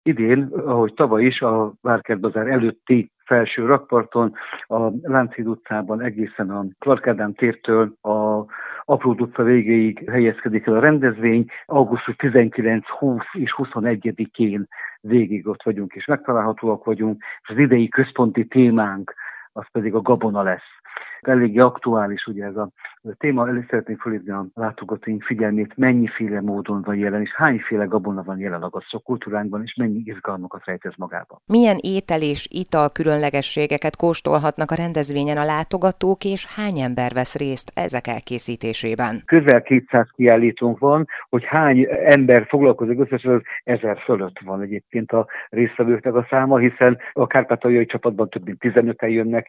Idén, ahogy tavaly is, a Várkert-bazár előtti felső rakparton, a Lánchíd utcában egészen a Clark Ádám tértől a Apród utca végéig helyezkedik el a rendezvény. Augusztus 19, 20 és 21-én végig ott vagyunk és megtalálhatóak vagyunk, és az idei központi témánk az pedig a gabona lesz. Eléggé aktuális ugye ez a téma, előtt szeretném felhívni a látogatóink figyelmét, mennyiféle módon van jelen, és hányféle gabona van jelen a gasztrokultúránkban, és mennyi izgalmakat rejt ez magában. Milyen étel és ital különlegességeket kóstolhatnak a rendezvényen a látogatók, és hány ember vesz részt ezek elkészítésében? Közel 200 kiállítónk van, hogy hány ember foglalkozik összesen, az 1000 fölött van egyébként a résztvevőknek a száma, hiszen a kárpátaljai csapatban több mint 15-en jönnek,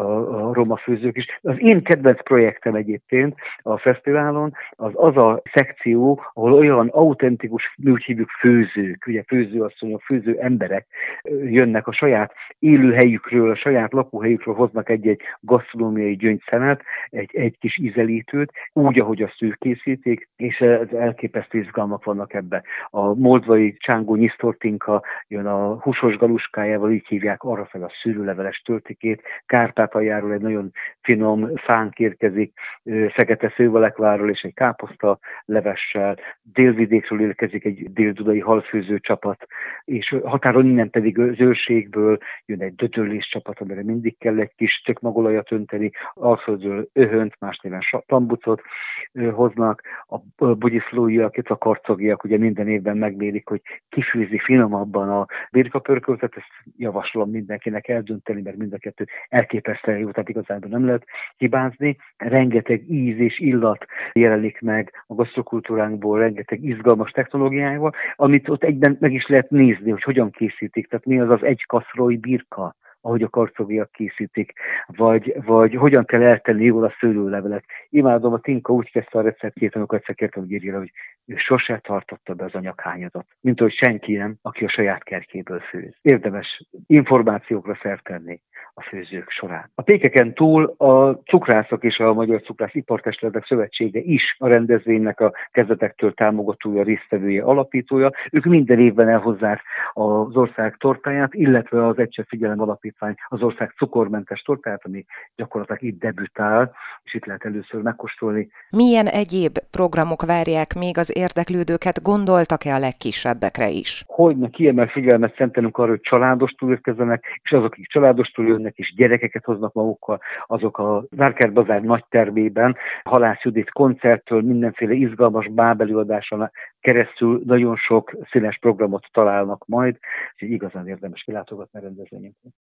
a roma főzők is. Az én kedvenc projektem egyébként a fesztiválon az a szekció, ahol olyan autentikus, mi úgy hívjuk főzők, ugye főzőasszonyok, főző emberek jönnek a saját élőhelyükről, a saját lakóhelyükről, hoznak egy-egy gasztronómiai gyöngyszemet, egy kis ízelítőt, úgy, ahogy azt ők készítik, és elképesztő izgalmak vannak ebbe. A moldvai csángó nyisztortinka jön a húsos galuskájával, így hívják, arrafel a szőlőleveles töltikét, Kárpátaljáról egy nagyon finom szánk érkezik, Fekete Szővalekvárról és egy káposzta levessel, Délvidékről érkezik egy dél-dudai halfőző csapat, és határon innen pedig az őrségből jön egy dödöllés csapat, amire mindig kell egy kis tökmagolajat önteni, Alföldről öhönt, más néven tambucot hoznak, a bugyiszlóiak, itt a karcogiak ugye minden évben megmérik, hogy kifőzi finomabban a birkapörköltet, ezt javaslom mindenkinek eldönteni, mert mind a kettő elképesztően jó, tehát igazából nem lehet hibázni. Rengeteg íz és illat jelenik meg a gasztrokultúránkból, rengeteg izgalmas technológiával, amit ott egyben meg is lehet nézni, hogy hogyan készítik, tehát mi az az egy kaszroi birka, ahogy a karcogiak készítik, vagy hogyan kell eltenni jól a szőlőlevelet. Imádom, a Tinka úgy kezdte a receptjét, amikor egyszer kértem, hogy írja, hogy ő sose tartotta be az anyaghányadat, mint hogy senki nem, aki a saját kertjéből főz. Érdemes információkra szert tenni a főzők során. A pékeken túl a cukrászok és a Magyar Cukrász Ipartestületek Szövetsége is a rendezvénynek a kezdetektől támogatója, résztvevője, alapítója. Ők minden évben elhozzák az ország tortáját, illetve az Egyszer Figyelem Alapítvány az ország cukormentes tortáját, ami gyakorlatilag itt debütál, és itt lehet először megkóstolni. Milyen egyéb programok várják még az érdeklődőket, gondoltak-e a legkisebbekre is? Hogyne kiemel figyelmet szentelünk arra, hogy családostól érkezzenek, és azok, akik családostól jönnek, és gyerekeket hoznak magukkal, azok a Várkert-bazár nagy termében, Halász Judit koncerttől, mindenféle izgalmas bábelőadáson keresztül nagyon sok színes programot találnak majd, úgyhogy igazán érdemes kilátogatni a rendezvényünkre.